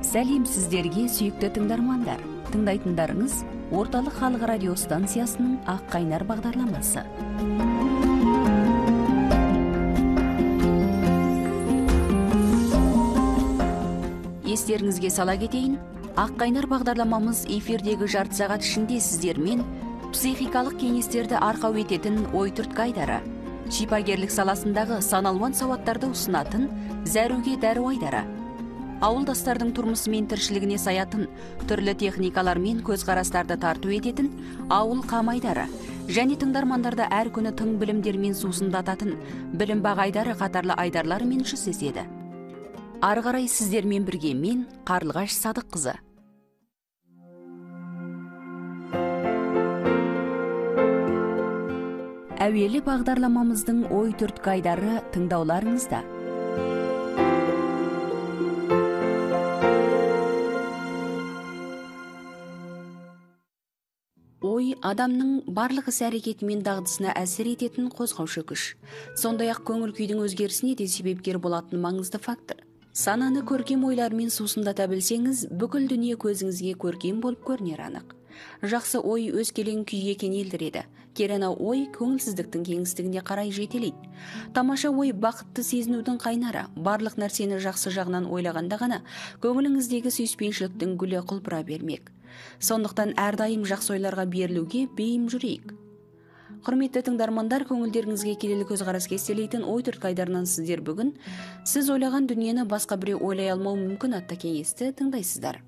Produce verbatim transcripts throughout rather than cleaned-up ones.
Сәлем сіздерге, сүйікті тыңдармандар. Тыңдайтындарыңыз Орталық халық радио станциясының Ақ қайнар бағдарламасы. Естеріңізге сала кетейін, Ақ қайнар бағдарламамыз эфирдегі жарты сағат ішінде сіздермен психикалық кеңестерді арқау ететін ой түрткі айдары, шипагерлік саласындағы саналуан сауаттарды ұсынатын зәруге дәру айдары, ауылдастардың тұрмысы мен тіршілігіне саятын түрлі техникалар мен көзқарастарды тарту ететін ауыл қамайдары және тыңдармандарды әр күні тың білімдермен сусындататын білім бағайдары қатарлы айдарларымен жүздеседі. Ары қарай сіздермен бірге мен Қарлығаш Садыққызы. Әуелі бағдарламамыздың ой түрткі айдары тыңдауларыңызда. Ой адамның барлық іс-әрекеті мен дағдысына әсер ететін қозғаушы күш. Сондай-ақ көңіл күйдің өзгерісіне де себепкер болатын маңызды фактор. Сананы көркем ойлармен сусындата білсеңіз, бүкіл дүние көзіңізге көркем болып көрінер анық. Жақсы ой өскелең күйге кенелдіреді. Керена ой көңілсіздіктің кеңістігіне қарай жетелейді. Тамаша ой бақытты сезінудің қайнары. Барлық нәрсені жақсы жағынан ойлағанда ғана көңіліңіздегі сүйіспеншіліктің гүлі құлпыра бермек. Сондықтан әрдайым жақсы ойларға берілуге бейім жүрейік. Құрметті тыңдармандар, көңілдеріңізге келелі көзқарас кестелейтін ой түрткі айдарынан сіздер бүгін сіз ойлаған дүниені басқа біреу ойлай алмау мүмкін атты кеңесті тыңдайсыздар.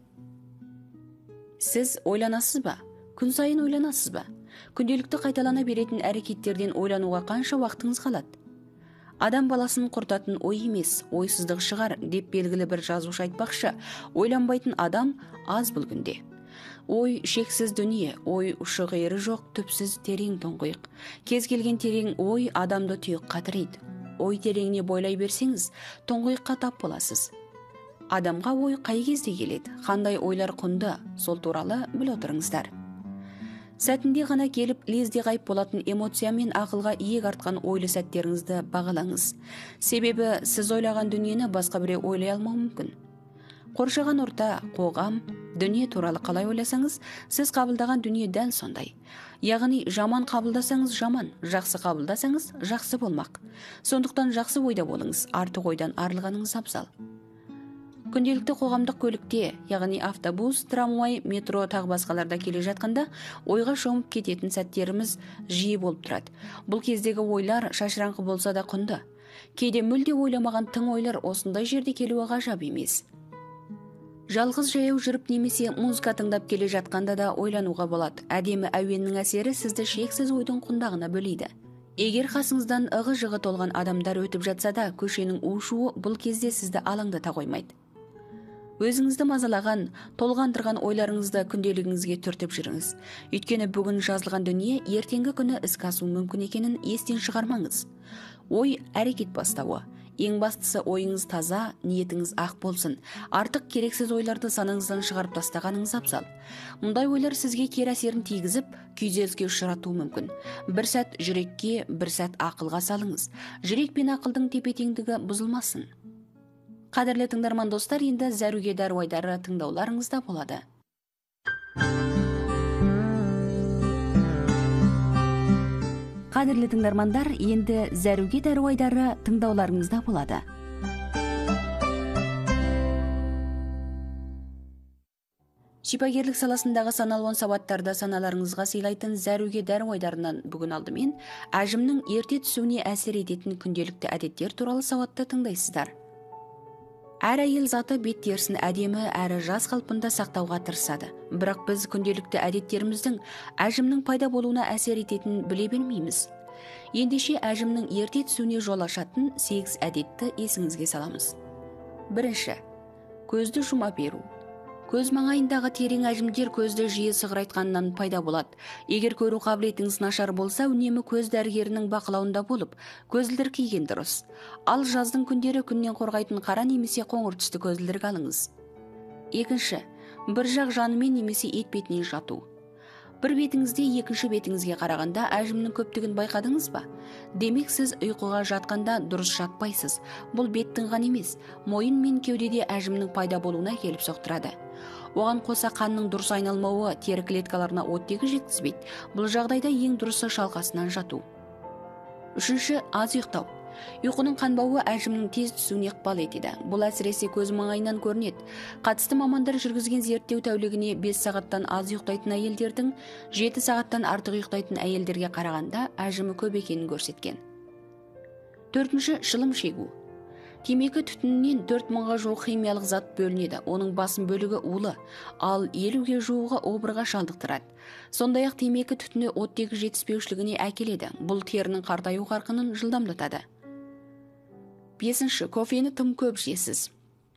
Сіз ойланасыз ба? Күн сайын ойланасыз ба? Күнделікті қайталана беретін әрекеттерден ойлануға қанша уақытыңыз қалады? Адам баласын құртатын ой емес, ойсыздық шығар деп белгілі бір жазушы айтпақшы, ойланбайтын адам аз бұл күнде. Ой шексіз дүние, ой ұшы-қиыры жоқ, түпсіз терең тұңғиық. Кез келген терең ой адамды тұйық қатырайды. Ой тереңіне бойлай берсеңіз, тұңғиыққа тап боласыз. Адамға ой қай кезде келеді, қандай ойлар құнды, сол туралы біл отырыңыздар. Сәтінде ғана келіп, лезде ғайып болатын эмоция мен ақылға иек артқан ойлы сәттеріңізді бағалаңыз. Себебі сіз ойлаған дүниені басқа біреу ойлай алмау мүмкін. Қоршаған орта, қоғам, дүние туралы қалай ойласаңыз, сіз қабылдаған дүние дәл сондай. Яғни жаман қабылдасаңыз жаман, жақсы қабылдасаңыз жақсы болмақ. Сондықтан жақсы ойда болыңыз, артық ойдан арылғаныңыз абзал. Күнделікті қоғамдық көлікте, яғни автобус, трамвай, метро тағы басқаларда келе жатқанда ойға шомып кететін сәттеріміз жиі болып тұрады. Бұл кездегі ойлар шашыраңқы болса да құнды. Кейде мүлде ойламаған тың ойлар осындай жерде келуі ғажап емес. Жалғыз жаяу жүріп немесе музыка тыңдап келе жатқанда да ойлануға болады. Әдемі әуеннің әсері сізді шексіз ойдың құндағына бөлейді. Егер қасыңыздан ығы-жығы толған адамдар өтіп жатса да, көшенің у-шуы бұл кезде сізді алаңдата қоймайды. Өзіңізді мазалаған, толғандырған ойларыңызды күнделігіңізге түртіп жүріңіз. Өйткені бүгін жазылған дүние ертеңгі күні іске асуы мүмкін екенін естен шығармаңыз. Ой әрекет бастауы. Ең бастысы ойыңыз таза, ниетіңіз ақ болсын. Артық керексіз ойларды санаңыздан шығарып тастағаныңыз абзал. Мұндай ойлар сізге кері әсерін тигізіп, күйзеліске ұшыратуы мүмкін. Бір сәт жүрекке, бір сәт ақылға салыңыз. Жүрек пен ақылдың тепе-теңдігі бұзылмасын. Қадірлі тыңдарман достар, енді зәруге дәру айдары тыңдауларыңызда болады. Қадірлі тыңдармандар, енді зәруге дәру айдары тыңдауларыңызда болады. Шипагерлік саласындағы саналуан сауаттарды саналарыңызға сыйлайтын зәруге дәру айдарынан бүгін алдымен әжімнің ерте түсуіне әсер ететін күнделікті әдеттер туралы сауатты тыңдайсыздар. Әр әйел заты бет терісін әдемі әрі жас қалпында сақтауға тырысады. Бірақ біз күнделікті әдеттеріміздің әжімнің пайда болуына әсер ететінін біле бермейміз. Ендеше әжімнің ерте түсуіне жол ашатын сегіз әдетті есіңізге саламыз. Бірінші, көзді жұма беру. Көз маңайындағы терең әжімдер көзді жиі сығырайтқаннан пайда болады. Егер көру қабілетіңіз нашар болса, үнемі көз дәрігерінің бақылауында болып, көзілдір киген дұрыс. Ал жаздың күндері күннен қорғайтын қара немесе қоңыр түсті көзілдірік алыңыз. Екінші, бір жақ жанымен немесе етбетінен жату. Бір бетіңізде екінші бетіңізге қарағанда әжімнің көптігін байқадыңыз ба? Демек сіз ұйқыға жатқанда дұрыс жатпайсыз. Бұл беттің ғана емес, мойын мен кеудеде әжімнің пайда болуына келіп соқтырады. Оған қоса қанның дұрыс айналмауы тері клеткаларына оттегі жеткізбейді. Бұл жағдайда ең дұрысы шалқасынан жату. Үшінші, аз ұйықтау. Ұйқының қанбауы әжімнің тез түсуіне ықпал етеді. Бұл әсіресе көз маңайынан көрінеді. Қатысты мамандар жүргізген зерттеу тәулігіне бес сағаттан аз ұйықтайтын әйелдердің жеті сағаттан артық ұйықтайтын әйелдерге қарағанда әжімі көп екенін көрсеткен. Төртінші, шылым шегу. Темекі түтінінен төрт мыңға жуық химиялық зат бөлінеді. Оның басым бөлігі улы, ал елуге жуығы обырға шалдықтырады. Сондай-ақ темекі түтіні оттегі жетіспеушілігіне әкеледі. Бұл терінің қартаю қарқынын жылдамдатады. Бесінші, кофені тым көп жесіз.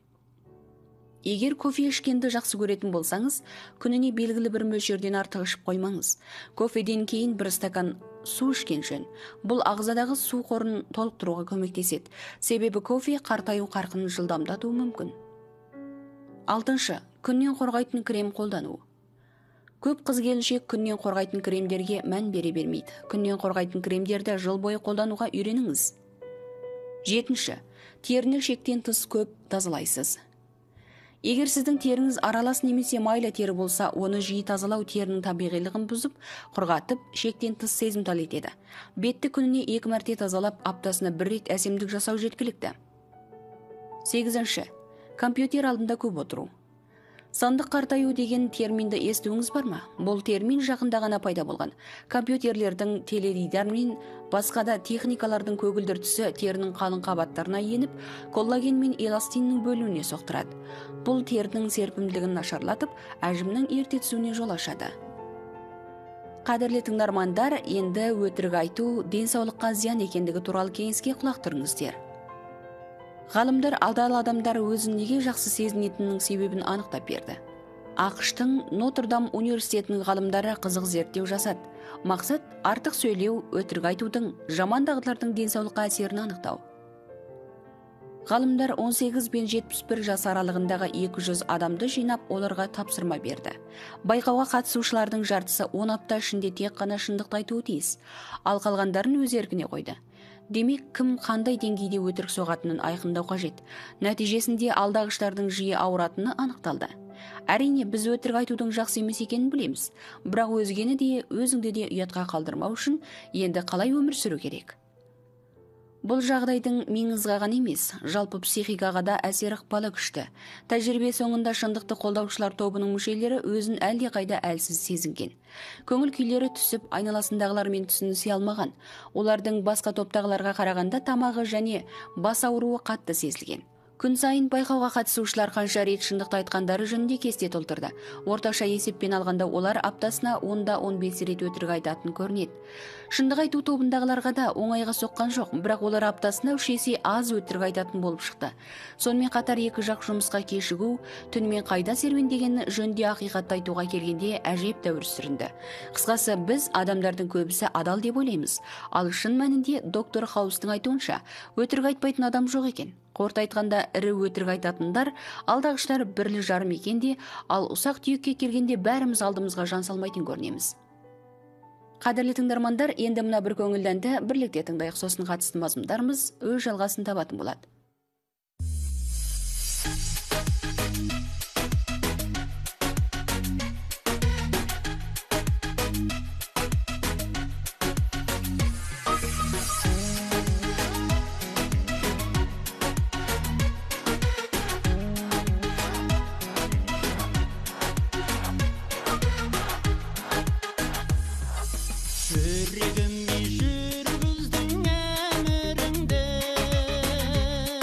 Егер кофе ішкенді жақсы көретін болсаңыз, күніне белгілі бір мөлшерден артық ішіп қоймаңыз. Кофеден кейін бір стакан су ішкен жөн. Бұл ағзадағы су қорын толықтыруға көмектеседі. Себебі кофе қартаю қарқынын жылдамдатуы мүмкін. Алтыншы, күннен қорғайтын крем қолдану. Көп қыз-келіншек күннен қорғайтын кремдерге мән бере бермейді. Күннен қорғайтын кремдерді жыл бойы қолдануға үйреніңіз. Жетінші, теріні шектен тыс көп тазалайсыз. Егер сіздің теріңіз аралас немесе майлы тері болса, оны жиі тазалау терінің табиғилығын бұзып, құрғатып, шектен тыс сезімтал етеді. Бетті күніне екі мәрте тазалап, аптасына бір рет әсемдік жасау жеткілікті. Сегізінші, компьютер алдында көп отыру. Сандық қартаю деген терминді естуіңіз бар ма? Бұл термин жақында ғана пайда болған. Компьютерлердің, теледидар мен басқа да техникалардың көгілдір түсі терінің қалың қабаттарына еніп, коллаген мен эластиннің бөлуіне соқтырады. Бұл терінің серпімділігін нашарлатып, әжімнің ерте түсуіне жол ашады. Қадірлі тыңдармандар, енді өтірік айту денсаулыққа зиян екендігі туралы кеңеске құлақ түріңіздер. Ғалымдар алдалы адамдар өзін неге жақсы сезінетінінің себебін анықтап берді. ақш-тың Нотр-Дам университетінің ғалымдары қызық зерттеу жасады. Мақсат артық сөйлеу, өтірік айтудың, жаман дағдылардың денсаулыққа әсерін анықтау. Ғалымдар он сегіз бен жетпіс бір жас аралығындағы екі жүз адамды жинап, оларға тапсырма берді. Байқауға қатысушылардың жартысы он апта ішінде тек қана шындықты айтуы тиіс, ал қалғандарын өз еркіне қойды. Демек, кім қандай деңгейде өтірік соғатынын айқындау қажет. Нәтижесінде алдағыштардың жиі ауыратыны анықталды. Әрине, біз өтірік айтудың жақсы емес екенін білеміз, бірақ өзгені де, өзіңді де ұятқа қалдырмау үшін енді қалай өмір сүру керек? Бұл жағдайдың миыңызға ғана емес, жалпы психикаға да әсері ықпалы күшті. Тәжірибе соңында шындықты қолдаушылар тобының мүшелері өзін әлде қайда әлсіз сезінген. Көңіл күйлері түсіп, айналасындағылармен түсінісе алмаған. Олардың басқа топтағыларға қарағанда тамағы және бас ауруы қатты сезілген. Күн сайын байқауға қатысушылар қанша рет шындықты айтқандары жөнінде кесте толтырды. Орташа есеппен алғанда олар аптасына онда он бес рет өтірік айтатын көрінеді. Шындық айту тобындағыларға да оңайға соққан жоқ, бірақ олар аптасына үш есе аз өтірік айтатын болып шықты. Сонымен қатар екі жақ жұмысқа кешігу, түнімен қайда серуендегені жөнінде ақиқатты айтуға келгенде әжеп тәуір сүрінді. Қысқасы, біз адамдардың көбісі адал деп ойлаймыз, ал шын мәнінде доктор Хаустың айтуынша өтірік айтпайтын адам жоқ екен. Қорыта айтқанда, ірі өтірік айтатындар, алдағыштар бірлі жарым екенде, ал ұсақ түйекке келгенде бәріміз алдымызға жан салмайтын көрінеміз. Қадірлі тыңдармандар, енді мына бір көңілденді бірлікте тыңдайық, сосын қатысты мазмұндарымыз өз жалғасын табатын болады. Жүрегіме жүргіздің әміріңді,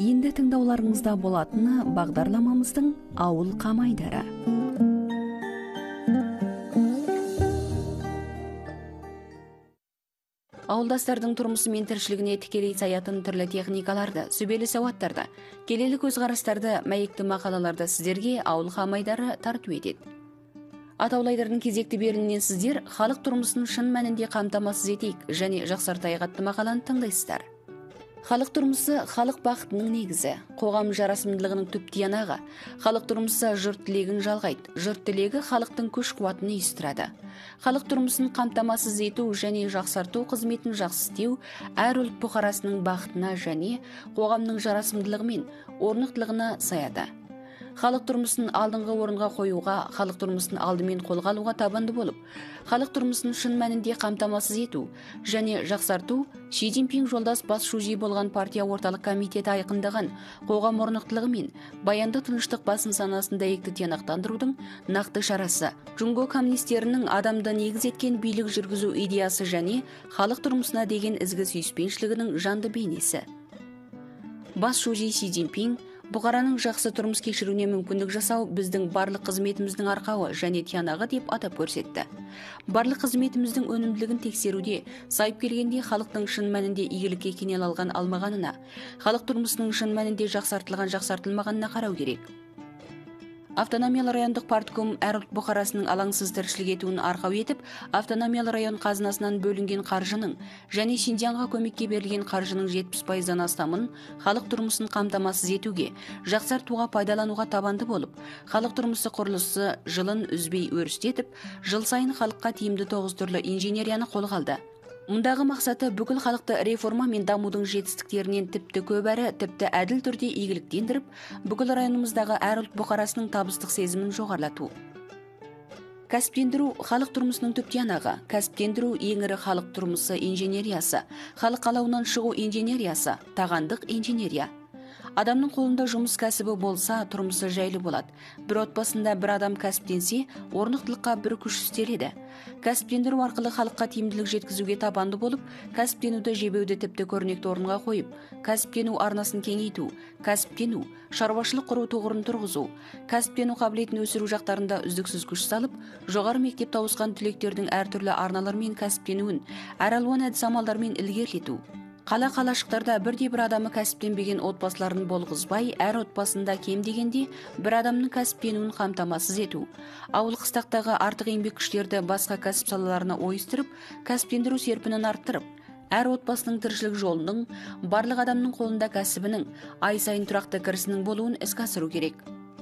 Енді тыңдауларыңызда болатыны бағдарламамыздың ауыл қамайдары. Ауылдастардың тұрмысы мен тіршілігіне тікелей саятын түрлі техникаларды, сүбелі сауаттарды, келелі көзқарастарды, мәйекті мақалаларды сіздерге ауыл қамайдары тарту етеді. Атаулайдардың кезекті берілімінен сіздер халық тұрмысын шын мәнінде қамтамасыз етейік және жақсартайық атты мақаланы тыңдайсыздар. Халық тұрмысы халық бақытының негізі, қоғам жарасымдылығының түп тиянағы. Халық тұрмысы жұрт тілегін жалғайды, жұрт тілегі халықтың күш қуатын ұйыстырады. Халық тұрмысын қамтамасыз ету және жақсарту қызметін жақсы істеу әр ұлт бұқарасының бақытына және қоғамның жарасымдылығы мен орнықтылығына саяды. Халық тұрмысын алдыңғы орынға қоюға, халық тұрмысын алдымен қолға алуға табанды болып, халық тұрмысын шын мәнінде қамтамасыз ету және жақсарту Ши Цзиньпин жолдас бас шужи болған партия орталық комитеті айқындаған қоғам орнықтылығы мен баянды тыныштық басын санасын дәйекті тиянақтандырудың нақты шарасы. Джунго коммунистерінің адамды негіз еткен билік жүргізу идеясы және халық тұрмысына деген ізгі сүйіспеншілігінің жанды бейнесі. Бас шужи Ши Цзиньпин бұқараның жақсы тұрмыс кешіруіне мүмкіндік жасау біздің барлық қызметіміздің арқауы және тиянағы деп атап көрсетті. Барлық қызметіміздің өнімділігін тексеруде сайып келгенде халықтың шын мәнінде игілікке кенел алған алмағанына, халық тұрмысының шын мәнінде жақсартылған жақсартылмағанына қарау керек. Автономиялы райондық партком әр ұлт бұқарасының алаңсыз тіршілік етуін арқау етіп, автономиялы район қазынасынан бөлінген қаржының және Шинжаңға көмекке берілген қаржының жетпіс пайыздан астамын халық тұрмысын қамтамасыз етуге, жақсартуға пайдалануға табанды болып, халық тұрмысы құрылысы жылын үзбей өрістетіп, жыл сайын халыққа тиімді тоғыз түрлі инженерияны қолға алды. Мұндағы мақсаты бүкіл халықты реформа мен дамудың жетістіктерінен тіпті көп әрі тіпті әділ түрде игіліктендіріп, бүкіл районымыздағы әр ұлт бұқарасының табыстық сезімін жоғарлату. Кәсіптендіру халық тұрмысының түп тиянағы. Кәсіптендіру ең ірі халық тұрмысы инженериясы, халық қалауынан шығу инженериясы, тағандық инженерия. Адамның қолында жұмыс кәсібі болса, тұрмысы жайлы болады. Бір отбасында бір адам кәсіптенсе, орнықтылыққа бір күш істеледі. Кәсіптендіру арқылы халыққа тиімділік жеткізуге табанды болып, кәсіптенуді жебеуді тіпті көрнекті орынға қойып, кәсіптену арнасын кеңейту, кәсіптену, шаруашылық құру тұғырын тұрғызу, кәсіптену қабілетін өсіру жақтарында үздіксіз күш салып, жоғары мектепте ауысқан түлектердің әртүрлі арналармен кәсіптенуін, әр алуан әдіс амалдармен ілгерілету. Қала қалашықтарда бірде бір адамы кәсіптенбеген отбасыларын болғызбай, әр отбасында кем дегенде бір адамның кәсіптенуін қамтамасыз ету. Ауыл қыстақтағы артық еңбек күштерді басқа кәсіп салаларына ойыстырып, кәсіптендіру серпінін арттырып, әр отбасының тіршілік жолының, барлық адамның қолында кәсібінің, ай сайын тұрақты кірісінің болуын іске асыру керек.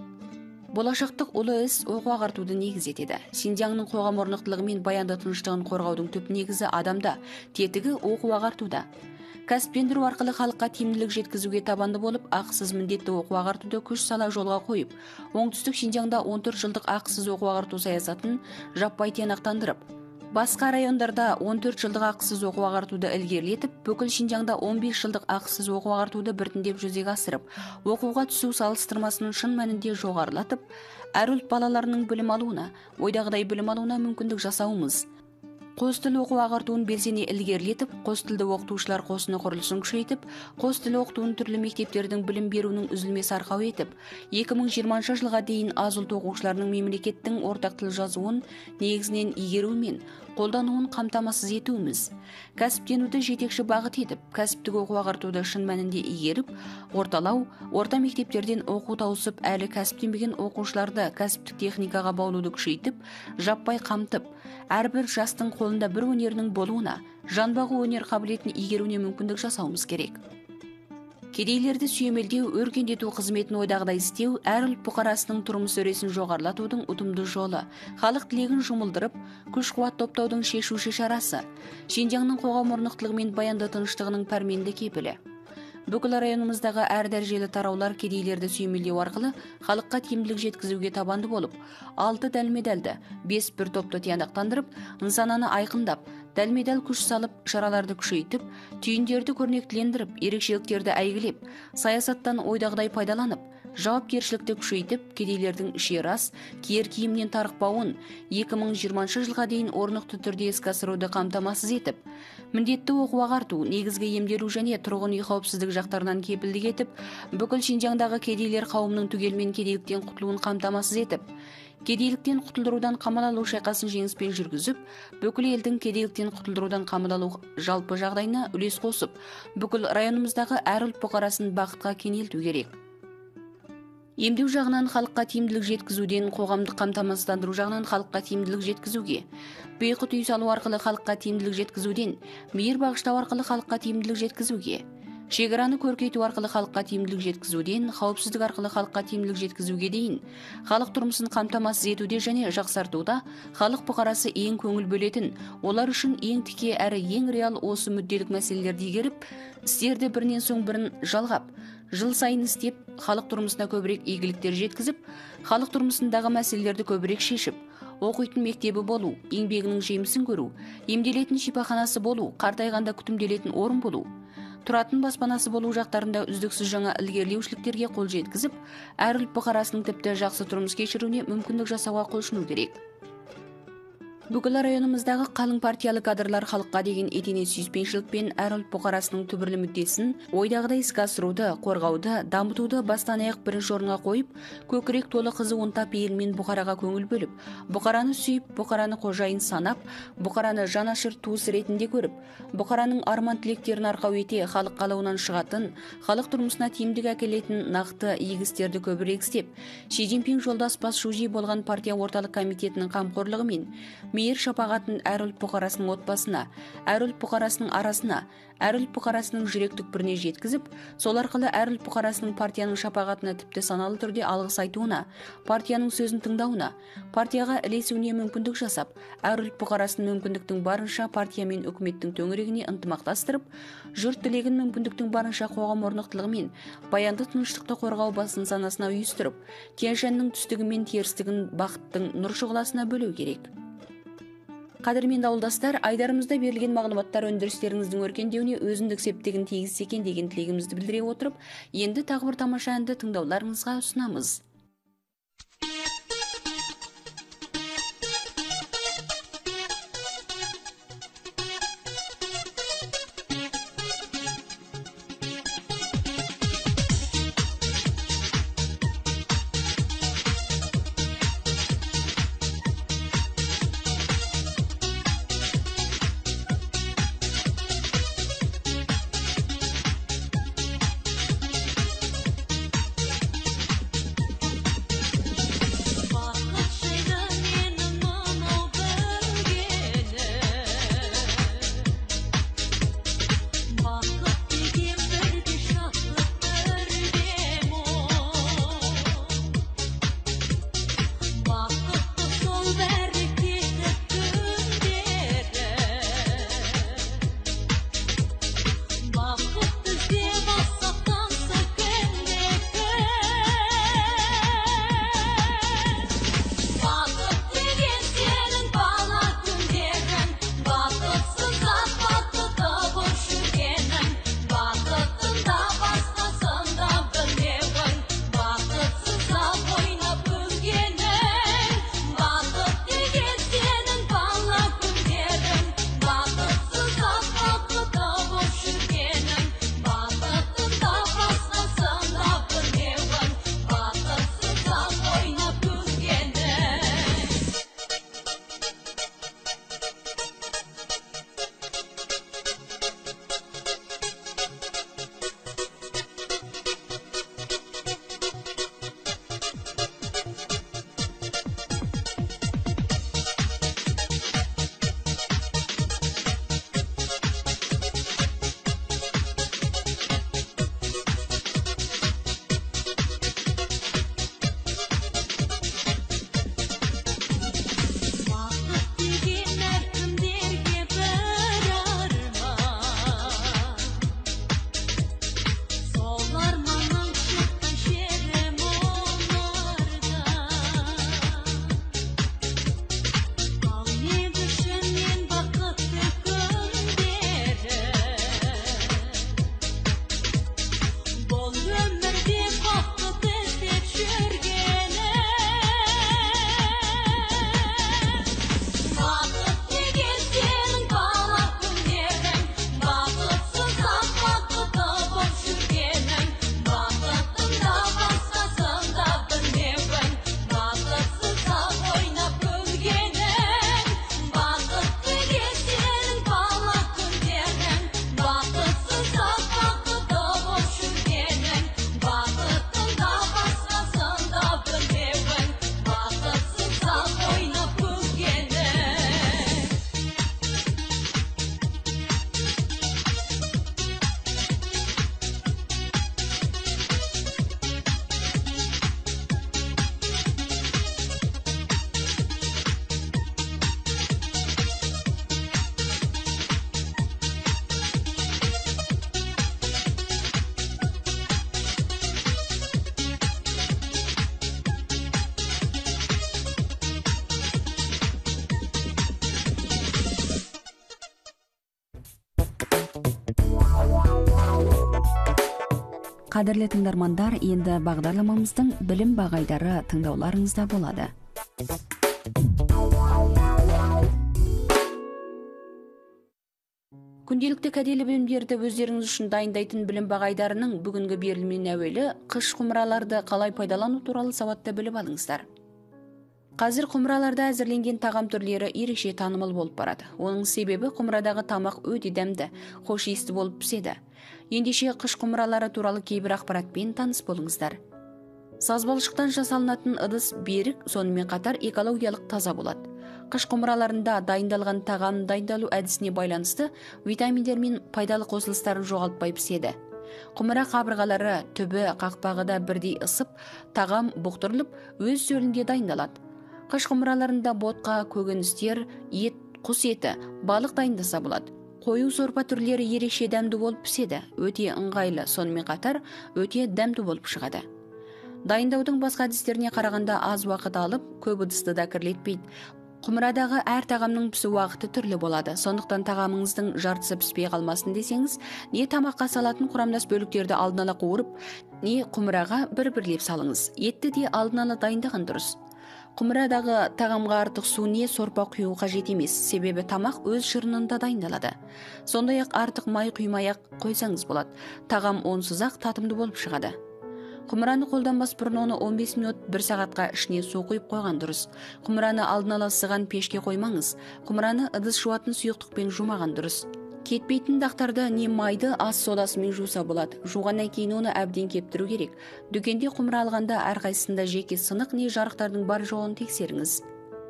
Болашақтық ұлы іс оқу ағартуды негіз етеді. Шинжаңның қоғам орнықтылығы мен баянды тыныштығын қорғаудың түп негізі адамда, тетігі оқу ағартуда. Кәсіптендіру арқылы халыққа тиімділік жеткізуге табанды болып, ақысыз міндетті оқу ағартуды күш сала жолға қойып, оңтүстік Шинжаңда он төрт жылдық ақысыз оқу ағарту саясатын жаппай тиянақтандырып, басқа райондарда он төрт жылдық ақысыз оқу ағартуды ілгерілетіп, бүкіл Шинжаңда он бес жылдық ақысыз оқу ағартуды біртіндеп жүзеге асырып, оқуға түсу салыстырмасының шын мәнінде жоғарылатып, әр ұлт балаларының білім алуына, ойдағыдай білім алуына мүмкіндік жасауымыз. Қос тіл оқу ағартуын белсене ілгерілетіп, қос тілді оқытушылар қосыны құрылысын күшейтіп, қос тіл оқытуын түрлі мектептердің білім беруінің үзілмес арқау етіп, екі мың жиырмасыншы жылға дейін аз ұлт оқушыларының мемлекеттің ортақ тіл жазуын негізінен игеруі мен қолдануын қамтамасыз етуіміз. Кәсіптенуді жетекші бағыт етіп, кәсіптік оқу ағартуды шын мәнінде игеріп, орталау, орта мектептерден оқу тауысып, әлі кәсіптенбеген оқушыларды кәсіптік техникаға баулуды күшейтіп, жаппай қамтып, әрбір жастың қолында бір өнерінің болуына, жан бағу өнер қабілетін игеруіне мүмкіндік жасауымыз керек. Кедейлерді сүйемелдеу, өркендету қызметін ойдағыдай істеу әр ұлт бұқарасының тұрмыс өресін жоғарылатудың ұтымды жолы, халық тілегін жұмылдырып, күш-қуат топтаудың шешуші шарасы, Шинжаңның қоғам орнықтылығы мен баянды тыныштығының пәрменді кепілі. Бүкіл районымыздағы әр дәрежелі тараулар кедейлерді сүйемелдеу арқылы халыққа тиімділік жеткізуге табанды болып, алты дәлме-дәлді, бес бір топты тиянақтандырып, нысананы айқындап, дәлме-дәл күш салып, шараларды күшейтіп, түйіндерді көрнектілендіріп, ерекшеліктерді әйгілеп, саясаттан ойдағыдай пайдаланып, жауапкершілікті күшейтіп, кедейлердің шерас, киер киімнен тарықпауын екі мың жиырмасыншы жылға дейін орнықты түрде іске асыруды қамтамасыз етіп, Міндетті оқу ағарту, негізгі емделу және тұрғын үй қауіпсіздік жақтарынан кепілдік етіп, бүкіл Шинжаңдағы кедейлер қауымының түгелмен кедейліктен құтылуын қамтамасыз етіп, кедейліктен құтылдырудан қамал алу шайқасын жеңіспен жүргізіп, бүкіл елдің кедейліктен құтылдырудан қамал алу жалпы жағдайына үлес қосып, бүкіл районымыздағы әр ұлт бұқарасын бақытқа кенелту керек. Емдеу жағынан халыққа тиімділік жеткізуден, қоғамдық қамтамасыздандыру жағынан халыққа тиімділік жеткізуге, бейқұт үй салу арқылы халыққа тиімділік жеткізуден, мейір бағыштау арқылы халыққа тиімділік жеткізуге, шекараны көркейту арқылы халыққа тиімділік жеткізуден, қауіпсіздік арқылы халыққа тиімділік жеткізуге дейін, халық тұрмысын қамтамасыз етуде және жақсартуда халық бұқарасы ең көңіл бөлетін, олар үшін ең тіке әрі ең реал осы мүдделік мәселелерді игеріп, істерді бірінен соң бірін жалғап, жыл сайын істеп, халық тұрмысына көбірек игіліктер жеткізіп, халық тұрмысындағы мәселелерді көбірек шешіп, оқитын мектебі болу, еңбегінің жемісін көру, емделетін шипаханасы болу, қартайғанда күтімделетін орын болу, тұратын баспанасы болу жақтарында үздіксіз жаңа ілгерілеушіліктерге қол жеткізіп, әр ұлт бұқарасының тіпті жақсы тұрмыс кешіруіне мүмкіндік жасауға құлшыну керек. Бүкіл районымыздағы қалың партиялы кадрлар халыққа деген етене сүйіспеншілікпен әр ұлт бұқарасының түбірлі мүддесін ойдағыдай іске асыруды, қорғауды, дамытуды бастан аяқ бірінші орынға қойып, көкірек толы қызу ынта пейілмен бұқараға көңіл бөліп, бұқараны сүйіп, бұқараны қожайын санап, бұқараны жанашыр туыс ретінде көріп, бұқараның арман тілектерін арқау ете халық қалауынан шығатын, халық тұрмысына тиімдік әкелетін нақты игі істерді көбірек істеп, Ши Цзиньпин жолдас бас шужи болған партия орталық комитетінің қамқорлығымен мейір шапағатын әр ұлт бұқарасының отбасына, әр ұлт бұқарасының арасына, әр ұлт бұқарасының жүрек түкпіріне жеткізіп, сол арқылы әр ұлт бұқарасының партияның шапағатына тіпті саналы түрде алғыс айтуына, партияның сөзін тыңдауына, партияға ілесуіне мүмкіндік жасап, әр ұлт бұқарасын мүмкіндіктің барынша партия мен үкіметтің төңірегіне ынтымақтастырып, жұрт тілегін мүмкіндіктің барынша қоғам орнықтылығымен, баянды тыныштықты қорғау басын санасына үйістіріп, Тянь-Шаньның түстігі мен терістігін бақыттың нұр шұғыласына бөлу керек. Қадірменді ауылдастар, айдарымызда берілген мағлұматтар өндірістеріңіздің өркендеуіне өзіндік септігін тигізсе екен деген тілегімізді білдіре отырып, енді тағы бір тамаша әнді тыңдауларыңызға ұсынамыз. Қадірлі тыңдармандар, енді бағдарламамыздың білім бағайдары тыңдауларыңызда болады. Күнделікті кәделі білімдерді өздеріңіз үшін дайындайтын білім бағайдарының бүгінгі берілімнен әуелі қыш құмыраларды қалай пайдалану туралы сауатты біліп алыңыздар. Қазір құмыраларда әзірленген тағам түрлері ерекше танымал болып барады. Оның себебі құмырадағы тамақ өте дәмді, хош иісті болып піседі. Ендеше қыш құмыралары туралы кейбір ақпаратпен таныс болыңыздар. Сазбалшықтан жасалынатын ыдыс берік, сонымен қатар экологиялық таза болады. Қыш құмыраларында дайындалған тағам дайындалу әдісіне байланысты витаминдер мен пайдалы қосылыстарын жоғалтпай піседі. Құмыра қабырғалары, түбі, қақпағы да бірдей ысып, тағам бұқтырылып, өз сөлінде дайындалады. Қыш құмыраларында ботқа, көкөністер, ет, құс еті, балық дайындаса болады. Қою сорпа түрлері ерекше дәмді болып піседі, өте ыңғайлы, сонымен қатар өте дәмді болып шығады. Дайындаудың басқа әдістеріне қарағанда аз уақыт алып, көп ыдысты да кірлетпейді. Құмырадағы әр тағамның пісу уақыты түрлі болады. Сондықтан тағамыңыздың жартысы піспей қалмасын десеңіз, не тамаққа салатын құрамдас бөліктерді алдын ала қуырып, не құмыраға бір-бірлеп салыңыз. Етті де алдын ала дайындаған дұрыс. Құмырадағы тағамға артық су не сорпа құю қажет емес, себебі тамақ өз шырынында дайындалады. Сондай-ақ артық май құймай-ақ қойсаңыз болады. Тағам онсыз-ақ татымды болып шығады. Құмыраны қолданбас бұрын оны он бес минут бір сағатқа ішіне су құйып қойған дұрыс. Құмыраны алдын ала ысыған пешке қоймаңыз. Құмыраны ыдыс жуатын сұйықтықпен жумаған дұрыс. Кетпейтін дақтарды не майды ас содасымен жуса болады. Жуғаннан кейін оны әбден кептіру керек. Дүкенде құмыра алғанда әрқайсысында жеке сынық не жарықтардың бар жоғын тексеріңіз.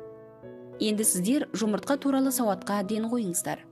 Енді сіздер жұмыртқа туралы сауатқа ден қойыңыздар.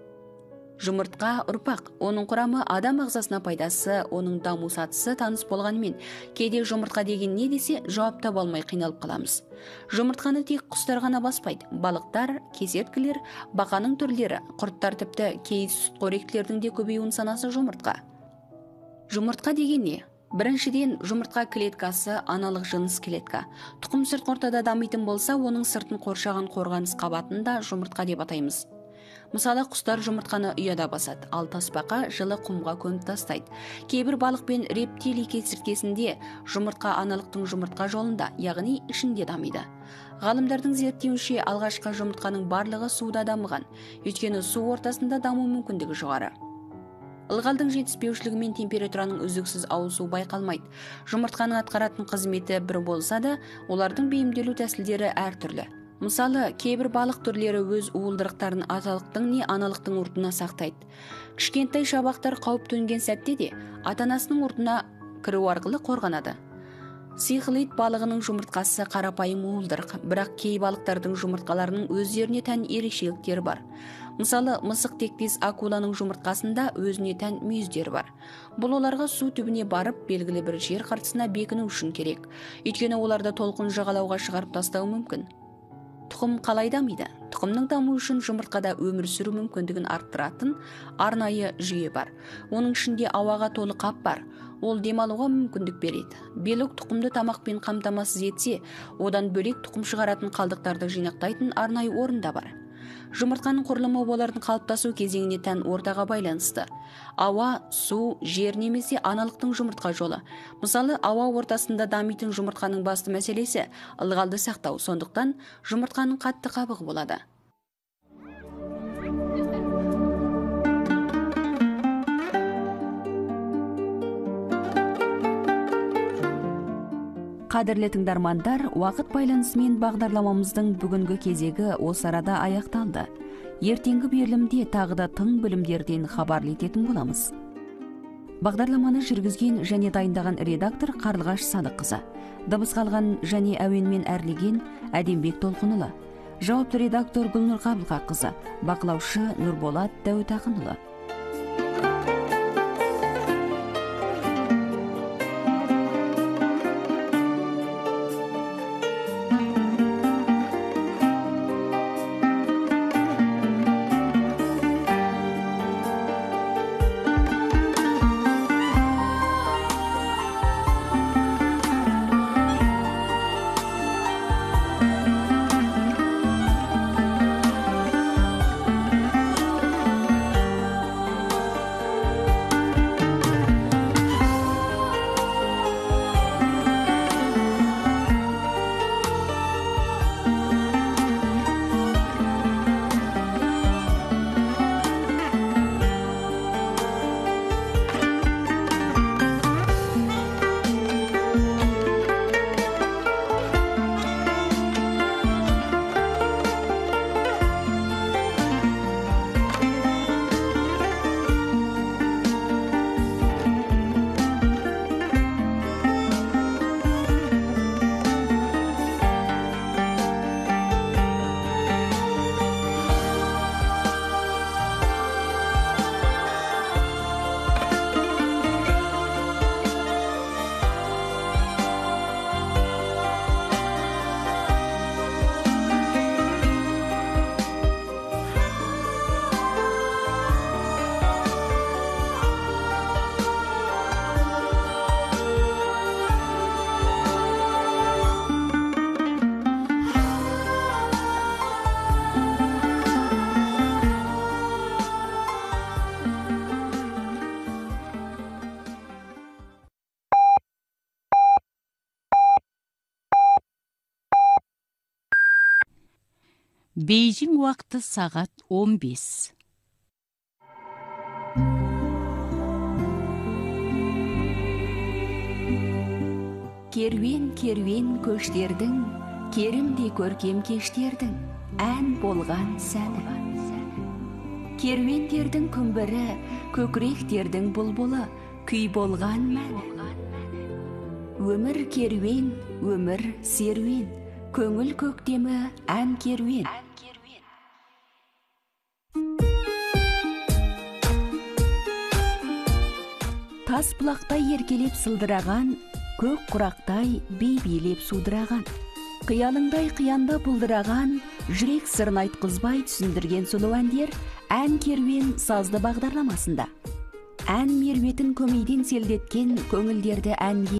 Жұмыртқа ұрпақ, оның құрамы адам ағзасына пайдасы, оның даму сатысы таныс болғанымен, кейде жұмыртқа деген не десе жауап таба алмай қиналып қаламыз. Жұмыртқаны тек құстар ғана баспайды. Балықтар, кесерткілер, бақаның түрлері, құрттар, тіпті кей сүтқоректілердің де көбеюін санасы жұмыртқа. Жұмыртқа деген не? Біріншіден, жұмыртқа клеткасы аналық жыныс клетка. Тұқым сырт ортада дамитын болса, оның сыртын қоршаған қорғаныс қабатын да жұмыртқа деп атаймыз. Мысалы, құстар жұмыртқаны ұяда басады, ал тасбақа жылы құмға көміп тастайды. Кейбір балық пен рептилий кесірткесінде жұмыртқа аналықтың жұмыртқа жолында, яғни ішінде дамиды. Ғалымдардың зерттеуінше алғашқы жұмыртқаның барлығы суда дамыған, өйткені су ортасында даму мүмкіндігі жоғары. Ылғалдың жетіспеушілігімен температураның үздіксіз ауысуы байқалмайды. Жұмыртқаның атқаратын қызметі бір болса да, олардың бейімделу тәсілдері әртүрлі. Мысалы, кейбір балық түрлері өз уылдырықтарын аталықтың не аналықтың ұртына сақтайды. Кішкентай шабақтар қауіп төнген сәтте де ата-анасының ұртына кіру арқылы қорғанады. Сихлид балығының жұмыртқасы қарапайым уылдырық, бірақ кей балықтардың жұмыртқаларының өздеріне тән ерекшеліктері бар. Мысалы, мысық тектес акуланың жұмыртқасында өзіне тән мүйіздері бар. Бұл оларға су түбіне барып, белгілі бір жер қыртысына бекіну үшін керек. Өйткені оларды толқын жағалауға шығарып тастау мүмкін. Тұқым қалай дамиды? Тұқымның даму үшін жұмыртқада өмір сүру мүмкіндігін арттыратын арнайы жүйе бар. Оның ішінде ауаға толы қап бар. Ол демалуға мүмкіндік береді. Белок тұқымды тамақпен қамтамасыз етсе, одан бөлек тұқым шығаратын қалдықтарды жинақтайтын арнайы орын да бар. Жұмыртқаның құрылымы олардың қалыптасу кезеңіне тән ортаға байланысты. Ауа, су, жер немесе аналықтың жұмыртқа жолы. Мысалы, ауа ортасында дамитын жұмыртқаның басты мәселесі ылғалды сақтау, сондықтан жұмыртқаның қатты қабығы болады. Қадірлі тыңдармандар, уақыт байланысымен бағдарламамыздың бүгінгі кезегі осы арада аяқталды. Ертеңгі берілімде тағы да тың білімдерден хабарлы ететін боламыз. Бағдарламаны жүргізген және дайындаған редактор Қарлығаш Садыққызы. Дыбысқа алған және әуенмен әрлеген Әдембек Толқынұлы. Жауапты редактор Гүлнұр Қабылқақызы. Бақылаушы Нұрболат Дәуітақынұлы. Бейжің уақыты сағат он бес. Керуен керуен көштердің, керімдей көркем кештердің, ән болған сәні. Керуендердің күмбірі, көкіректердің бұлбұлы, күй болған мәні. Өмір керуен, өмір серуен, көңіл көктемі ән керуен. Тас бұлақтай еркелеп сылдыраған, көк құрақтай бей-билеп судыраған. Қиялыңдай қиянда бұлдыраған, жүрек сырын айтқызбай түсіндірген сұлу әндер ән керуен сазды бағдарламасында. Ән меруетін көмейден селдеткен көңілдерді әнге